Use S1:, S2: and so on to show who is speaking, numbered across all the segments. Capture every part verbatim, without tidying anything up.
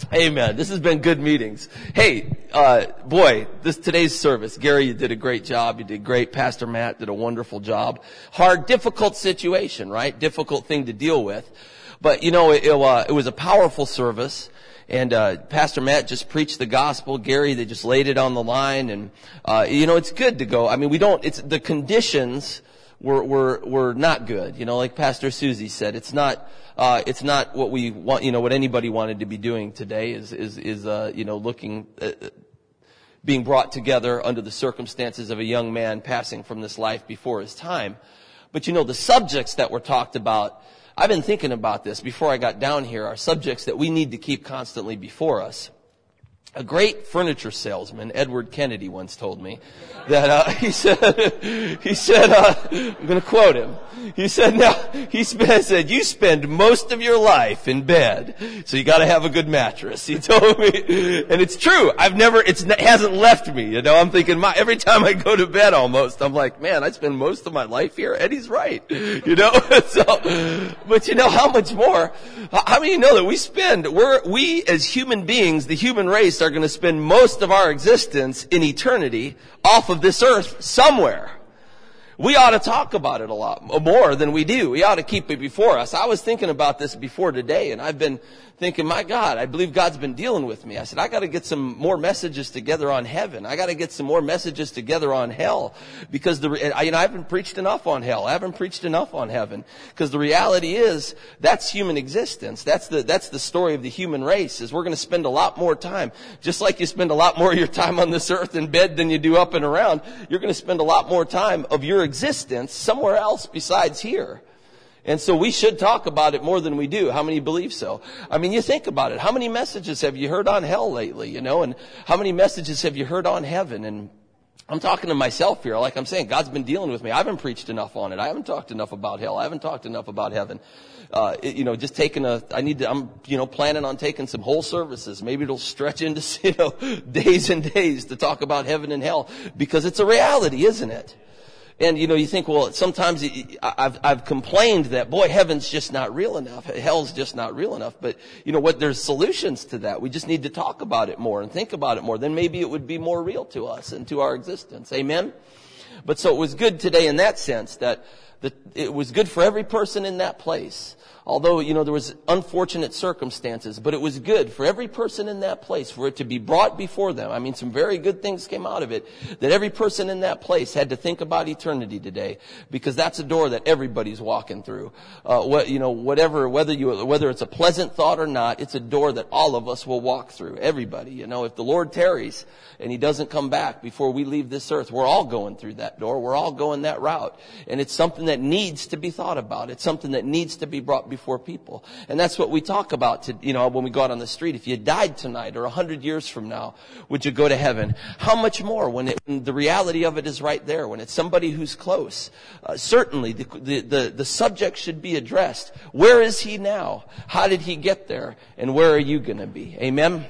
S1: Amen. This has been good meetings. Hey, uh, boy, this today's service, Gary, you did a great job. You did great. Pastor Matt did a wonderful job. Hard, difficult situation, right? Difficult thing to deal with. But, you know, it, it, uh, it was a powerful service. And uh Pastor Matt just preached the gospel. Gary, they just laid it on the line. And, uh you know, it's good to go. I mean, we don't, it's the conditions were, were, were not good. You know, like Pastor Susie said, it's not, uh, it's not what we want, you know, what anybody wanted to be doing today is, is, is, uh, you know, looking, uh, being brought together under the circumstances of a young man passing from this life before his time. But, you know, the subjects that were talked about, I've been thinking about this before I got down here, are subjects that we need to keep constantly before us. A great furniture salesman, Edward Kennedy, once told me that uh, he said, he said, uh, I'm going to quote him. He said, "Now he spent, said you spend most of your life in bed, so you got to have a good mattress." He told me, and it's true. I've never, it's, it hasn't left me. You know, I'm thinking, my every time I go to bed, almost, I'm like, man, I spend most of my life here. Eddie's right. You know, so, but you know how much more? How many of you know that we spend? We're we as human beings, the human race, are going to spend most of our existence in eternity off of this earth somewhere. We ought to talk about it a lot more than we do. We ought to keep it before us. I was thinking about this before today, and I've been thinking, my God, I believe God's been dealing with me. I said, I got to get some more messages together on heaven. I got to get some more messages together on hell, because the you know I haven't preached enough on hell. I haven't preached enough on heaven, because the reality is that's human existence. That's the that's the story of the human race. Is we're going to spend a lot more time, just like you spend a lot more of your time on this earth in bed than you do up and around. You're going to spend a lot more time of your existence somewhere else besides here. And so we should talk about it more than we do. How many believe so? I mean, you think about it. How many messages have you heard on hell lately, you know? And how many messages have you heard on heaven? And I'm talking to myself here. Like I'm saying, God's been dealing with me. I haven't preached enough on it. I haven't talked enough about hell. I haven't talked enough about heaven. Uh, it, you know, just taking a, I need to, I'm, you know, planning on taking some whole services. Maybe it'll stretch into, you know, days and days to talk about heaven and hell, because it's a reality, isn't it? And, you know, you think, well, sometimes I've, I've complained that, boy, heaven's just not real enough. Hell's just not real enough. But, you know what, there's solutions to that. We just need to talk about it more and think about it more. Then maybe it would be more real to us and to our existence. Amen? But so it was good today in that sense, that, that it was good for every person in that place. Although, you know, there was unfortunate circumstances, but it was good for every person in that place, for it to be brought before them. I mean, some very good things came out of it, that every person in that place had to think about eternity today, because that's a door that everybody's walking through. Uh, what, you know, whatever, whether you, whether it's a pleasant thought or not, it's a door that all of us will walk through. Everybody, you know, if the Lord tarries and He doesn't come back before we leave this earth, we're all going through that door. We're all going that route. And it's something that needs to be thought about. It's something that needs to be brought before people. And that's what we talk about to, you know, when we go out on the street. If you died tonight or a hundred years from now, would you go to heaven? How much more when, it, when the reality of it is right there, when it's somebody who's close? Uh, certainly the, the, the, the subject should be addressed. Where is he now? How did he get there? And where are you going to be? Amen?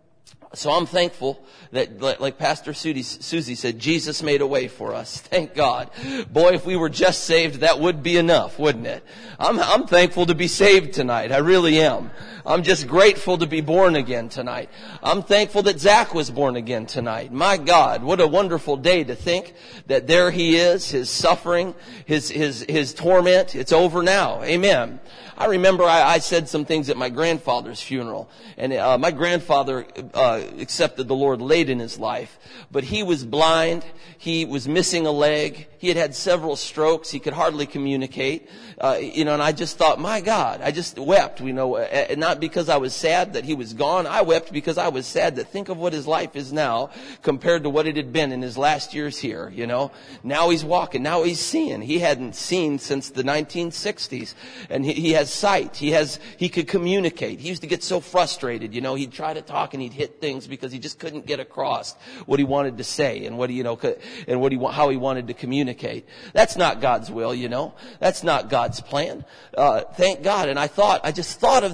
S1: So I'm thankful that, like Pastor Susie said, Jesus made a way for us. Thank God. Boy, if we were just saved, that would be enough, wouldn't it? I'm, I'm thankful to be saved tonight. I really am. I'm just grateful to be born again tonight. I'm thankful that Zach was born again tonight. My God, what a wonderful day to think that there he is, his suffering, his, his, his torment. It's over now. Amen. I remember I, I said some things at my grandfather's funeral, and uh, my grandfather uh, accepted the Lord late in his life, but he was blind. He was missing a leg. He had had several strokes. He could hardly communicate. Uh, you know, and I just thought, my God, I just wept, you know, uh, not because I was sad that he was gone. I wept because I was sad that think of what his life is now compared to what it had been in his last years here, you know. Now he's walking. Now he's seeing. He hadn't seen since the nineteen sixties, and he, he has sight. He has, he could communicate. He used to get so frustrated, you know, he'd try to talk and he'd hit things because he just couldn't get across what he wanted to say and what he, you know, and what he, how he wanted to communicate. That's not God's will, you know. That's not God's plan. Uh, thank God. And I thought, I just thought of the, the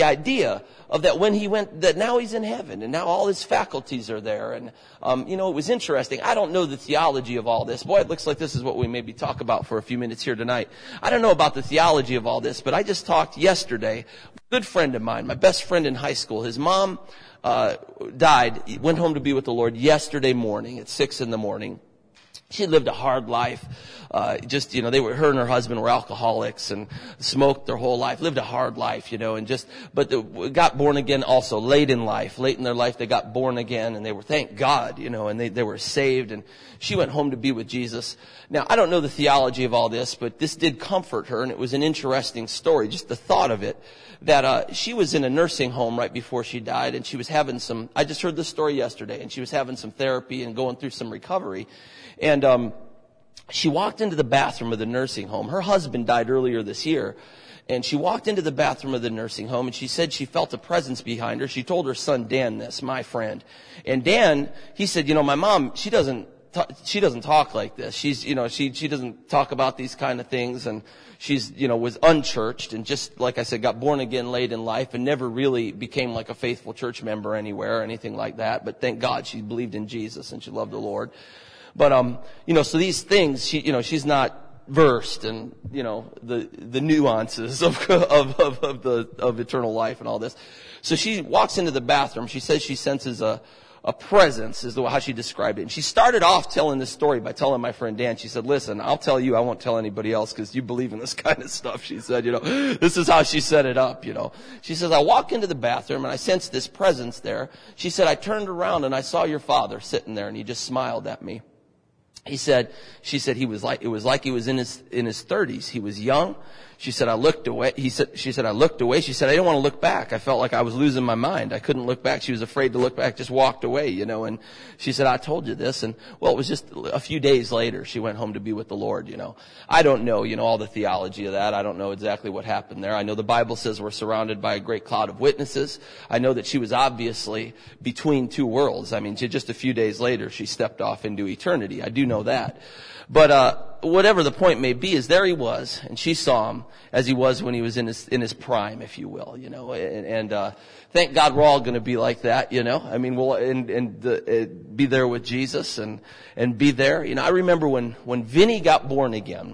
S1: idea of that when he went, that now he's in heaven and now all his faculties are there. And, um, you know, it was interesting. I don't know the theology of all this. Boy, it looks like this is what we maybe talk about for a few minutes here tonight. I don't know about the theology of all this, but I just talked yesterday with a good friend of mine, my best friend in high school. His mom, uh, died, he went home to be with the Lord yesterday morning at six in the morning. She lived a hard life. Uh, just, you know, they were, her and her husband were alcoholics and smoked their whole life, lived a hard life, you know, and just, but the, got born again also late in life. Late in their life, they got born again and they were, thank God, you know, and they, they were saved, and she went home to be with Jesus. Now, I don't know the theology of all this, but this did comfort her, and it was an interesting story, just the thought of it, that, uh, she was in a nursing home right before she died, and she was having some, I just heard this story yesterday, and she was having some therapy and going through some recovery. And um she walked into the bathroom of the nursing home. Her husband died earlier this year. And she walked into the bathroom of the nursing home, and she said she felt a presence behind her. She told her son Dan this, my friend. And Dan, he said, you know, my mom, she doesn't t- she doesn't talk like this. She's, you know, she she doesn't talk about these kind of things. And she's, you know, was unchurched and just, like I said, got born again late in life and never really became like a faithful church member anywhere or anything like that. But thank God she believed in Jesus and she loved the Lord. But, um, you know, so these things, she, you know, she's not versed in, you know, the, the nuances of, of, of, of the, of eternal life and all this. So she walks into the bathroom. She says she senses a, a presence is the, how she described it. And she started off telling this story by telling my friend Dan, she said, listen, I'll tell you, I won't tell anybody else because you believe in this kind of stuff. She said, you know, this is how she set it up, you know. She says, I walk into the bathroom and I sensed this presence there. She said, I turned around and I saw your father sitting there and he just smiled at me. He said, she said he was like, it was like he was in his, in his thirties. He was young. She said, I looked away. He said, she said, I looked away. She said, I didn't want to look back. I felt like I was losing my mind. I couldn't look back. She was afraid to look back, just walked away, you know, and she said, I told you this. And well, it was just a few days later, she went home to be with the Lord, you know. I don't know, you know, all the theology of that. I don't know exactly what happened there. I know the Bible says we're surrounded by a great cloud of witnesses. I know that she was obviously between two worlds. I mean, just a few days later, she stepped off into eternity. I do know that. But, uh, whatever the point may be is there he was, and she saw him as he was when he was in his, in his prime, if you will, you know, and, and uh, thank God we're all going to be like that, you know, I mean, we'll, and, and, uh, be there with Jesus and, and be there. You know, I remember when, when Vinny got born again,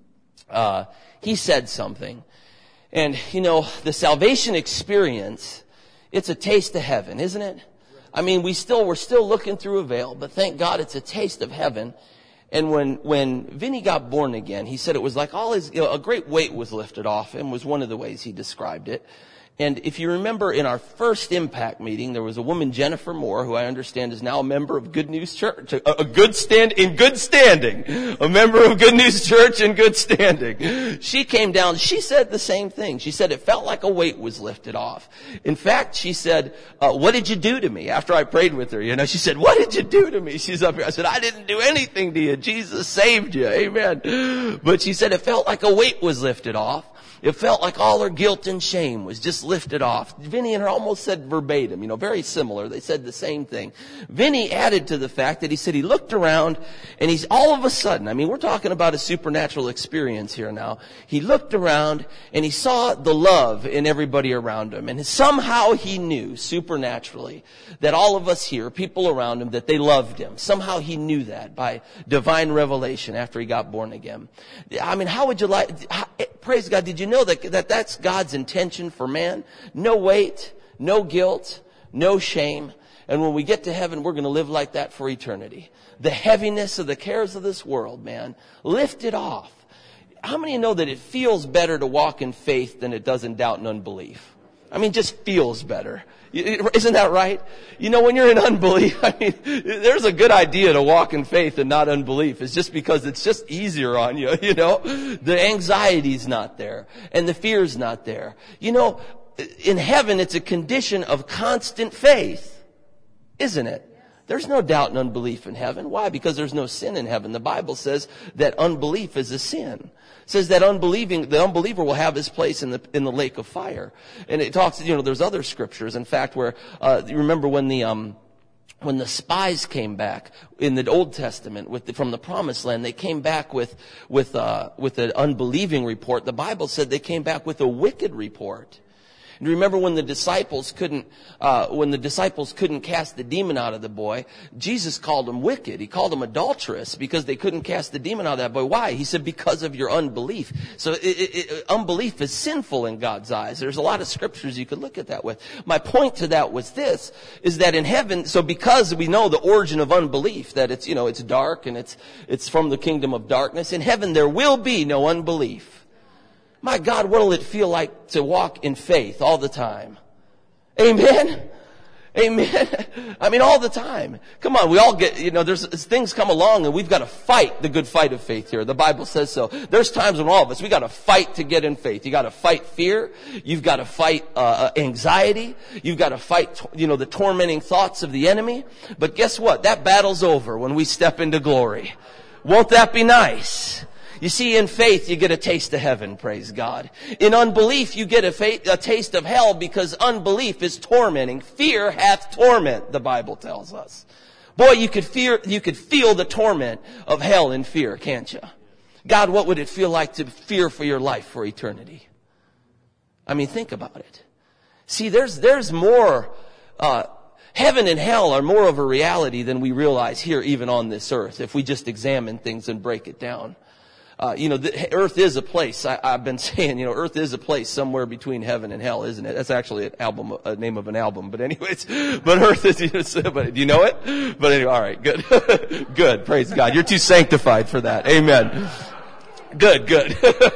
S1: uh, he said something, and, you know, the salvation experience, it's a taste of heaven, isn't it? I mean, we still, we're still looking through a veil, but thank God it's a taste of heaven. And when, when Vinny got born again, he said it was like all his, you know, a great weight was lifted off him, was one of the ways he described it. And if you remember in our first Impact meeting, there was a woman, Jennifer Moore, who I understand is now a member of Good News Church, a, a good stand, in good standing, a member of Good News Church in good standing. She came down, she said the same thing. She said it felt like a weight was lifted off. In fact, she said, uh, what did you do to me? After I prayed with her, you know, she said, what did you do to me? She's up here. I said, I didn't do anything to you. Jesus saved you. Amen. But she said it felt like a weight was lifted off. It felt like all her guilt and shame was just lifted off. Vinny and her almost said verbatim, you know, very similar. They said the same thing. Vinny added to the fact that he said he looked around and he's all of a sudden, I mean, we're talking about a supernatural experience here now. He looked around and he saw the love in everybody around him. And somehow he knew supernaturally that all of us here, people around him, that they loved him. Somehow he knew that by divine revelation after he got born again. I mean, how would you like, how, praise God, did you know that, that that's God's intention for man? No weight, no guilt, no shame. And when we get to heaven, we're going to live like that for eternity. The heaviness of the cares of this world, man, lift it off. How many know that it feels better to walk in faith than it does in doubt and unbelief? I mean, just feels better. Isn't that right? You know, when you're in unbelief, I mean, there's a good idea to walk in faith and not unbelief. It's just because it's just easier on you, you know. The anxiety's not there and the fear's not there. You know, in heaven, it's a condition of constant faith, isn't it? There's no doubt and unbelief in heaven. Why? Because there's no sin in heaven. The Bible says that unbelief is a sin. It says that unbelieving, the unbeliever will have his place in the in the lake of fire. And it talks, you know, there's other scriptures, in fact, where uh, you remember when the um when the spies came back in the Old Testament with the, from the Promised Land, they came back with with uh with an unbelieving report. The Bible said they came back with a wicked report. And remember when the disciples couldn't, uh, when the disciples couldn't cast the demon out of the boy, Jesus called them wicked. He called them adulterous because they couldn't cast the demon out of that boy. Why? He said, because of your unbelief. So it, it, it, unbelief is sinful in God's eyes. There's a lot of scriptures you could look at that with. My point to that was this, is that in heaven, so because we know the origin of unbelief, that it's, you know, it's dark and it's, it's from the kingdom of darkness, in heaven there will be no unbelief. My God, what will it feel like to walk in faith all the time? Amen? Amen? I mean, all the time. Come on, we all get, you know, there's things come along and we've got to fight the good fight of faith here. The Bible says so. There's times when all of us, we got to fight to get in faith. You got to fight fear. You've got to fight uh, anxiety. You've got to fight, you know, the tormenting thoughts of the enemy. But guess what? That battle's over when we step into glory. Won't that be nice? You see, in faith, you get a taste of heaven, praise God. In unbelief, you get a, faith, a taste of hell because unbelief is tormenting. Fear hath torment, the Bible tells us. Boy, you could fear, you could feel the torment of hell in fear, can't you? God, what would it feel like to fear for your life for eternity? I mean, think about it. See, there's, there's more, uh, heaven and hell are more of a reality than we realize here, even on this earth, if we just examine things and break it down. Uh, you know, the, earth is a place. I, I've been saying, you know, earth is a place somewhere between heaven and hell, isn't it? That's actually an album, a name of an album. But anyways, but earth is, you know, but do you know it? But anyway, all right, good. Good. Praise God. You're too sanctified for that. Amen. Good, good.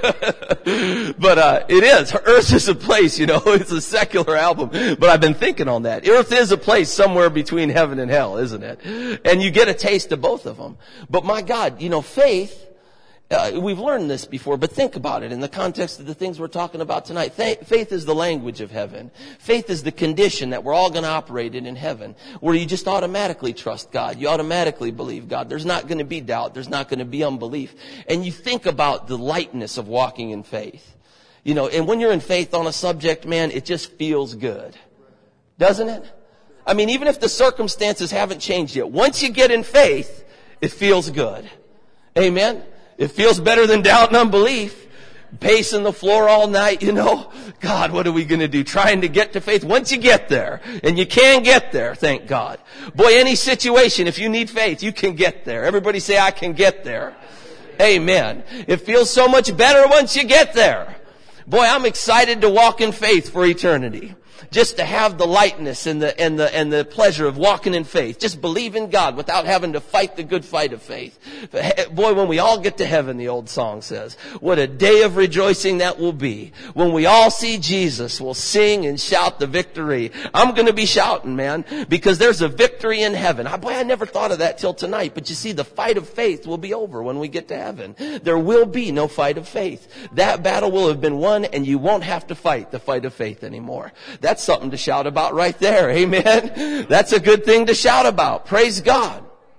S1: But, uh, it is. Earth is a place, you know, it's a secular album. But I've been thinking on that. Earth is a place somewhere between heaven and hell, isn't it? And you get a taste of both of them. But my God, you know, faith, Uh, we've learned this before, but think about it in the context of the things we're talking about tonight. Th- faith is the language of heaven. Faith is the condition that we're all going to operate in in heaven, where you just automatically trust God. You automatically believe God. There's not going to be doubt. There's not going to be unbelief. And you think about the lightness of walking in faith. You know, and when you're in faith on a subject, man, it just feels good. Doesn't it? I mean, even if the circumstances haven't changed yet, once you get in faith, it feels good. Amen? It feels better than doubt and unbelief. Pacing the floor all night, you know. God, what are we going to do? Trying to get to faith. Once you get there, and you can get there, thank God. Boy, any situation, if you need faith, you can get there. Everybody say, I can get there. Amen. It feels so much better once you get there. Boy, I'm excited to walk in faith for eternity. Just to have the lightness and the, and the, and the pleasure of walking in faith. Just believe in God without having to fight the good fight of faith. Boy, when we all get to heaven, the old song says, what a day of rejoicing that will be. When we all see Jesus, we'll sing and shout the victory. I'm gonna be shouting, man, because there's a victory in heaven. Boy, I never thought of that till tonight, but you see, the fight of faith will be over when we get to heaven. There will be no fight of faith. That battle will have been won, and you won't have to fight the fight of faith anymore. That's something to shout about right there. Amen. That's a good thing to shout about. Praise God.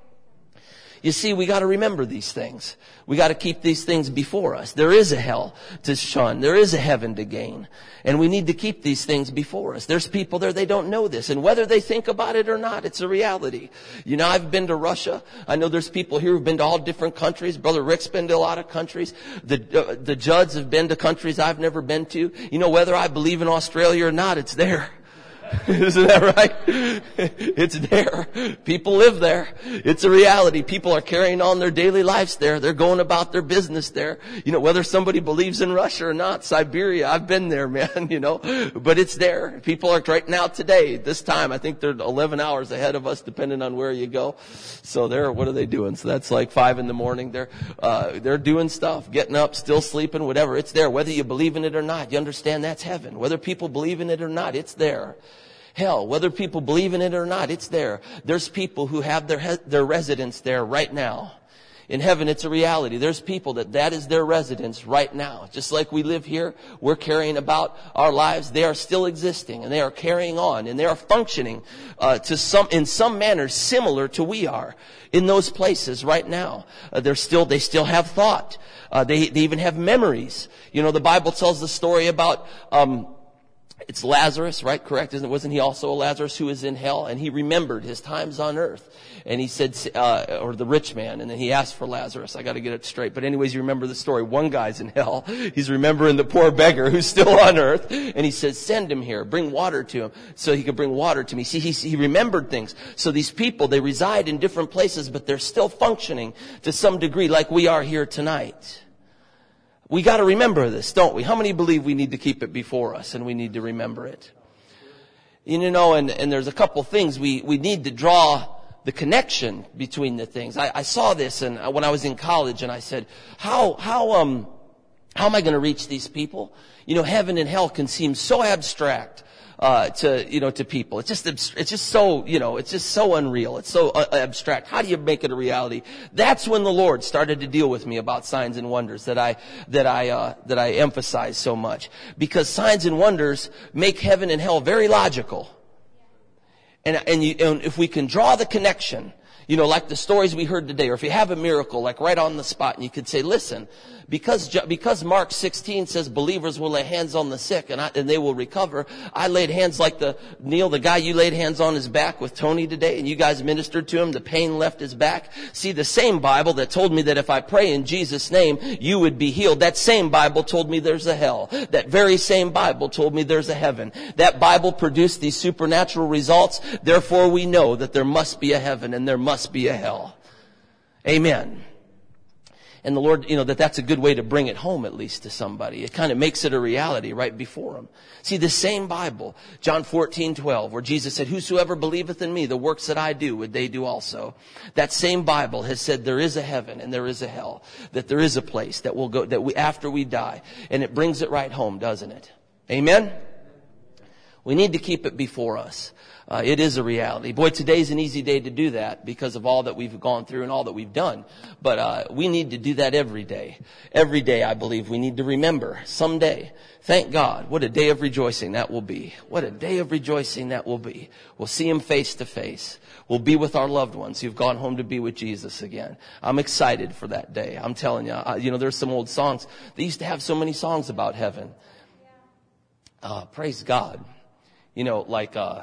S1: You see, we got to remember these things. We got to keep these things before us. There is a hell to shun. There is a heaven to gain. And we need to keep these things before us. There's people there, they don't know this. And whether they think about it or not, it's a reality. You know, I've been to Russia. I know there's people here who've been to all different countries. Brother Rick's been to a lot of countries. The, uh, the Judds have been to countries I've never been to. You know, whether I believe in Australia or not, it's there. Isn't that right? It's there. People live there. It's a reality. People are carrying on their daily lives there. They're going about their business there. You know, whether somebody believes in Russia or not, Siberia, I've been there, man, you know, but it's there. People are right now today, this time, I think they're eleven hours ahead of us, depending on where you go. So they're, what are they doing? So that's like five in the morning. They're, uh, they're doing stuff, getting up, still sleeping, whatever. It's there. Whether you believe in it or not, you understand that's heaven. Whether people believe in it or not, it's there. Hell, whether people believe in it or not, it's there. There's people who have their he- their residence there right now. In heaven, it's a reality. There's people that that is their residence right now. Just like we live here, we're carrying about our lives. They are still existing, and they are carrying on, and they are functioning uh, to some in some manner similar to we are in those places right now. Uh, they're still they still have thought. Uh, they they even have memories. You know, the Bible tells the story about. Um, It's Lazarus, right? Correct? Isn't, wasn't he also a Lazarus who is in hell? And he remembered his times on earth. And he said, uh, or the rich man, and then he asked for Lazarus. I got to get it straight. But anyways, you remember the story. One guy's in hell. He's remembering the poor beggar who's still on earth. And he says, send him here. Bring water to him so he can bring water to me. See, he, he remembered things. So these people, they reside in different places, but they're still functioning to some degree like we are here tonight. We got to remember this, don't we? How many believe we need to keep it before us and we need to remember it? You know, and, and there's a couple things we, we need to draw the connection between the things. I, I saw this and when I was in college and I said, how, how, um, how am I going to reach these people? You know, heaven and hell can seem so abstract. Uh, to, you know, to people. It's just, it's just so, you know, it's just so unreal. It's so uh, abstract. How do you make it a reality? That's when the Lord started to deal with me about signs and wonders that I, that I, uh, that I emphasize so much. Because signs and wonders make heaven and hell very logical. And, and, you, and if we can draw the connection, you know, like the stories we heard today, or if you have a miracle, like right on the spot, and you could say, listen, because, because Mark sixteen says believers will lay hands on the sick and, I, and they will recover, I laid hands like the, Neil, the guy you laid hands on his back with Tony today, and you guys ministered to him, the pain left his back. See, the same Bible that told me that if I pray in Jesus' name, you would be healed, that same Bible told me there's a hell. That very same Bible told me there's a heaven. That Bible produced these supernatural results, therefore we know that there must be a heaven and there must be a hell. Amen. And the Lord, you know, that that's a good way to bring it home at least to somebody. It kind of makes it a reality right before them. See, the same Bible, John fourteen twelve, where Jesus said, whosoever believeth in me, the works that I do, would they do also. That same Bible has said there is a heaven and there is a hell. That there is a place that will go, that we, after we die. And it brings it right home, doesn't it? Amen? We need to keep it before us. Uh, it is a reality. Boy, today's an easy day to do that because of all that we've gone through and all that we've done. But uh, we need to do that every day. Every day, I believe, we need to remember someday. Thank God. What a day of rejoicing that will be. What a day of rejoicing that will be. We'll see Him face to face. We'll be with our loved ones who've gone home to be with Jesus again. I'm excited for that day. I'm telling you. Uh, you know, there's some old songs. They used to have so many songs about heaven. Uh, praise God. You know, like... Uh,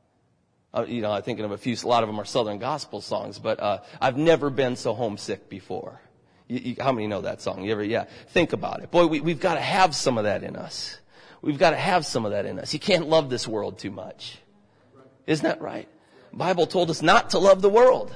S1: Uh, you know, I'm thinking of a few, a lot of them are Southern gospel songs, but, uh, I've never been so homesick before. You, you, how many know that song? You ever, yeah. Think about it. Boy, we, we've got to have some of that in us. We've got to have some of that in us. You can't love this world too much. Isn't that right? The Bible told us not to love the world.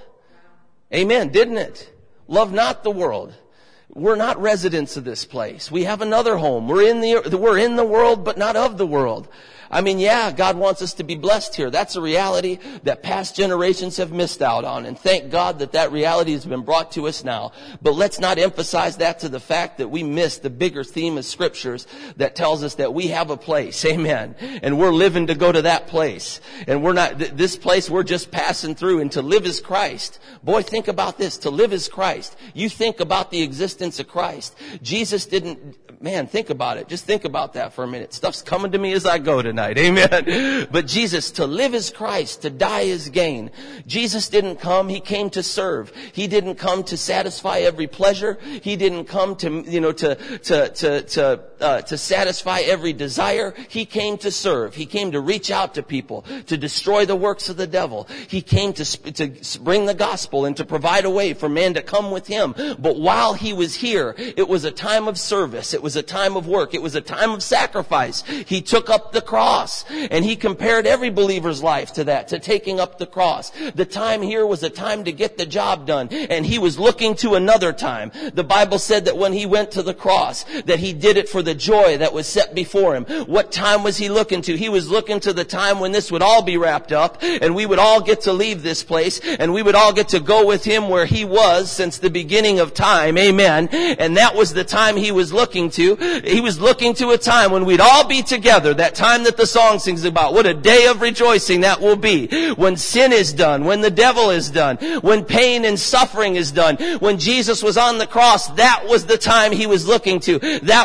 S1: Amen, didn't it? Love not the world. We're not residents of this place. We have another home. We're in the, we're in the world, but not of the world. I mean, yeah, God wants us to be blessed here. That's a reality that past generations have missed out on. And thank God that that reality has been brought to us now. But let's not emphasize that to the fact that we miss the bigger theme of scriptures that tells us that we have a place. Amen. And we're living to go to that place. And we're not, th- this place we're just passing through. And to live is Christ. Boy, think about this. To live is Christ. You think about the existence of Christ. Jesus didn't, man, think about it. Just think about that for a minute. Stuff's coming to me as I go tonight. Amen. But Jesus, to live is Christ, to die is gain. Jesus didn't come, He came to serve. He didn't come to satisfy every pleasure. He didn't come to, you know, to, to, to, to, uh, to satisfy every desire. He came to serve. He came to reach out to people, to destroy the works of the devil. He came to, to bring the gospel and to provide a way for man to come with Him. But while He was here, it was a time of service. It was a time of work. It was a time of sacrifice. He took up the cross. And He compared every believer's life to that, to taking up the cross. The time here was a time to get the job done. And He was looking to another time. The Bible said that when He went to the cross, that He did it for the joy that was set before Him. What time was He looking to? He was looking to the time when this would all be wrapped up and we would all get to leave this place and we would all get to go with Him where He was since the beginning of time. Amen. And that was the time He was looking to. He was looking to a time when we'd all be together. That time that the song sings about. What a day of rejoicing that will be. When sin is done. When the devil is done. When pain and suffering is done. When Jesus was on the cross, that was the time He was looking to. That was the joy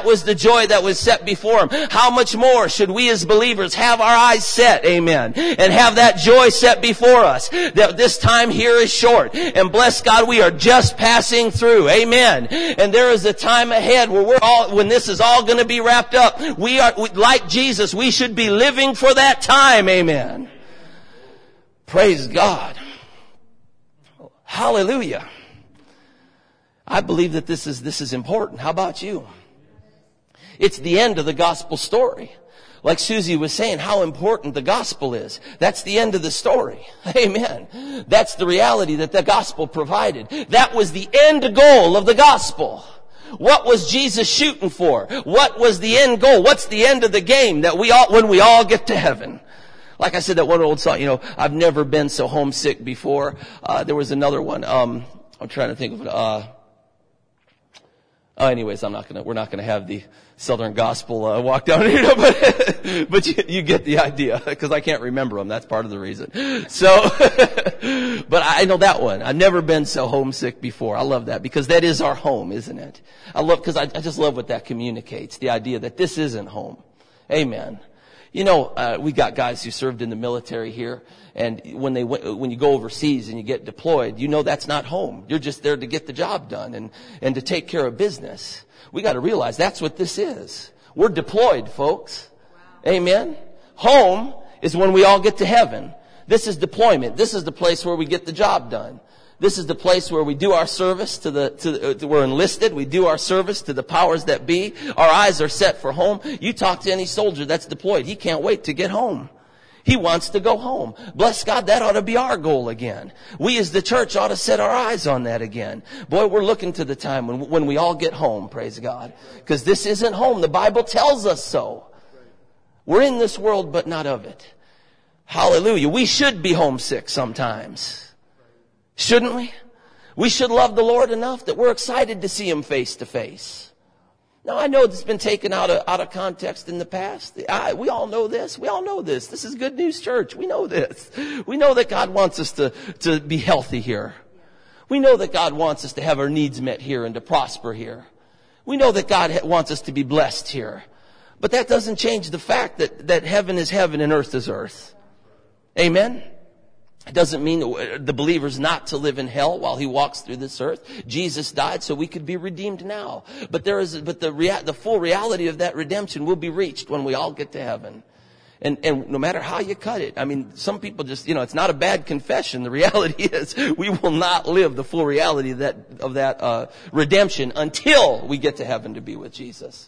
S1: joy that was set before him. How much more should we as believers have our eyes set, amen, and have that joy set before us, that this time here is short. And bless God, we are just passing through, amen. And there is a time ahead where we're all, when this is all going to be wrapped up, we are, like Jesus, we should be living for that time, amen. Praise God. Hallelujah. I believe that this is, this is important. How about you? It's the end of the gospel story. Like Susie was saying, how important the gospel is. That's the end of the story. Amen. That's the reality that the gospel provided. That was the end goal of the gospel. What was Jesus shooting for? What was the end goal? What's the end of the game that we all, when we all get to heaven? Like I said, that one old song, you know, I've never been so homesick before. Uh, there was another one. Um, I'm trying to think of it. Uh, oh, anyways, I'm not gonna, we're not gonna have the Southern Gospel, uh, walk down here, but, but you, you get the idea, because I can't remember them. That's part of the reason. So, but I know that one. I've never been so homesick before. I love that, because that is our home, isn't it? I love, because I, I just love what that communicates, the idea that this isn't home. Amen. You know, uh, we got guys who served in the military here, and when they went, when you go overseas and you get deployed, you know that's not home. You're just there to get the job done and, and to take care of business. We got to realize that's what this is. We're deployed, folks. Wow. Amen. Home is when we all get to heaven. This is deployment. This is the place where we get the job done. This is the place where we do our service to the, to the, to, we're enlisted. We do our service to the powers that be. Our eyes are set for home. You talk to any soldier that's deployed. He can't wait to get home. He wants to go home. Bless God, that ought to be our goal again. We as the church ought to set our eyes on that again. Boy, we're looking to the time when, when we all get home, praise God. Because this isn't home. The Bible tells us so. We're in this world, but not of it. Hallelujah. We should be homesick sometimes. Shouldn't we? We should love the Lord enough that we're excited to see him face to face. Now, I know it's been taken out of, out of context in the past. I, we all know this. We all know this. This is Good News Church. We know this. We know that God wants us to, to be healthy here. We know that God wants us to have our needs met here and to prosper here. We know that God wants us to be blessed here. But that doesn't change the fact that, that heaven is heaven and earth is earth. Amen? It doesn't mean the believer's not to live in hell while he walks through this earth. Jesus died so we could be redeemed now. But there is, but the rea- the full reality of that redemption will be reached when we all get to heaven. And, and no matter how you cut it, I mean, some people just, you know, it's not a bad confession. The reality is we will not live the full reality of that, of that, uh, redemption until we get to heaven to be with Jesus.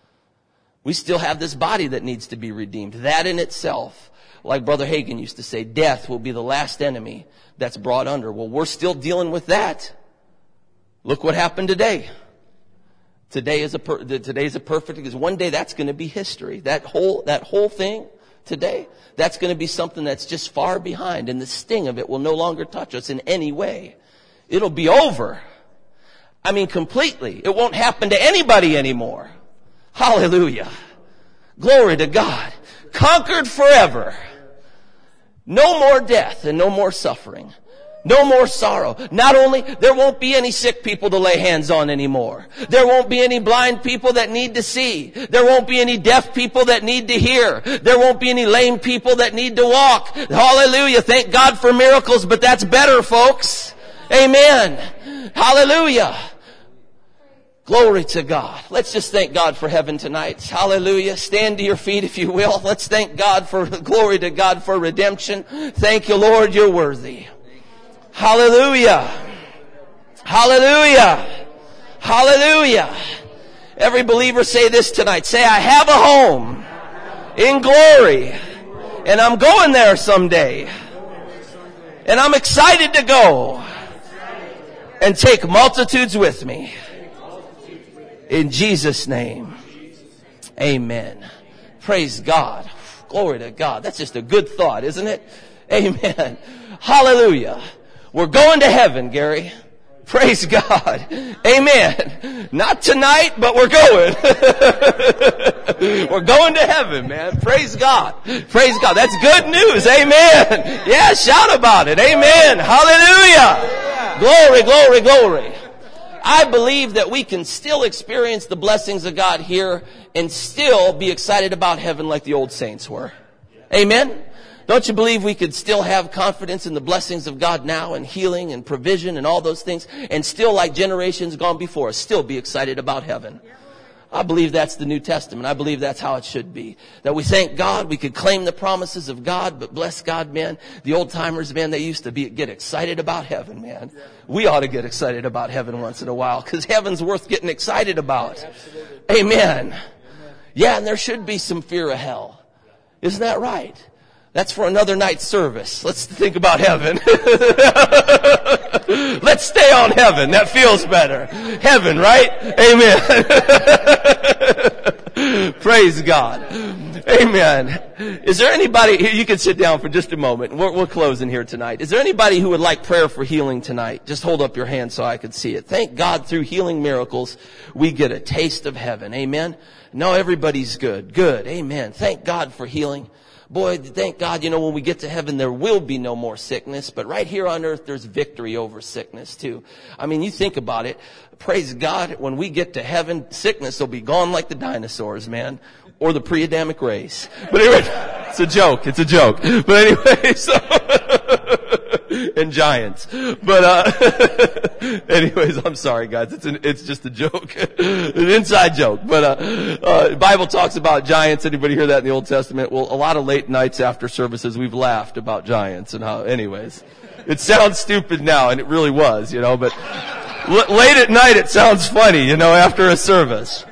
S1: We still have this body that needs to be redeemed. That in itself, like Brother Hagin used to say, death will be the last enemy that's brought under. Well, we're still dealing with that. Look what happened today. Today is a per, today is a perfect, because one day that's going to be history. That whole that whole thing today, that's going to be something that's just far behind, and the sting of it will no longer touch us in any way. It'll be over. I mean, completely. It won't happen to anybody anymore. Hallelujah. Glory to God. Conquered forever. No more death and no more suffering. No more sorrow. Not only, there won't be any sick people to lay hands on anymore. There won't be any blind people that need to see. There won't be any deaf people that need to hear. There won't be any lame people that need to walk. Hallelujah. Thank God for miracles, but that's better, folks. Amen. Hallelujah. Glory to God. Let's just thank God for heaven tonight. Hallelujah. Stand to your feet if you will. Let's thank God for, glory to God for redemption. Thank you, Lord. You're worthy. Hallelujah. Hallelujah. Hallelujah. Every believer say this tonight. Say, I have a home in glory, and I'm going there someday. And I'm excited to go and take multitudes with me. In Jesus' name, amen. Praise God. Glory to God. That's just a good thought, isn't it? Amen. Hallelujah. We're going to heaven, Gary. Praise God. Amen. Not tonight, but we're going. We're going to heaven, man. Praise God. Praise God. That's good news. Amen. Yeah, shout about it. Amen. Hallelujah. Glory, glory, glory. I believe that we can still experience the blessings of God here and still be excited about heaven like the old saints were? Amen? Don't you believe we could still have confidence in the blessings of God now and healing and provision and all those things and still, like generations gone before us, still be excited about heaven? I believe that's the New Testament. I believe that's how it should be. That we thank God, we could claim the promises of God, but bless God, man, the old timers, man, they used to be get excited about heaven, man. We ought to get excited about heaven once in a while, because heaven's worth getting excited about. Amen. Yeah, and there should be some fear of hell. Isn't that right? That's for another night's service. Let's think about heaven. Let's stay on heaven. That feels better. Heaven, right? Amen. Praise God. Amen. Is there anybody here? You can sit down for just a moment. We're, we're closing here tonight. Is there anybody who would like prayer for healing tonight? Just hold up your hand so I can see it. Thank God through healing miracles, we get a taste of heaven. Amen. No, everybody's good. Good. Amen. Thank God for healing. Boy, thank God, you know, when we get to heaven, there will be no more sickness. But right here on earth, there's victory over sickness, too. I mean, you think about it. Praise God, when we get to heaven, sickness will be gone like the dinosaurs, man. Or the pre-Adamic race. But anyway, it's a joke. It's a joke. But anyway, so... and giants. But, uh, anyways, I'm sorry, guys. It's an, it's just a joke. An inside joke. But, uh, uh, the Bible talks about giants. Anybody hear that in the Old Testament? Well, a lot of late nights after services, we've laughed about giants and how, anyways. It sounds stupid now, and it really was, you know, but l- late at night it sounds funny, you know, after a service.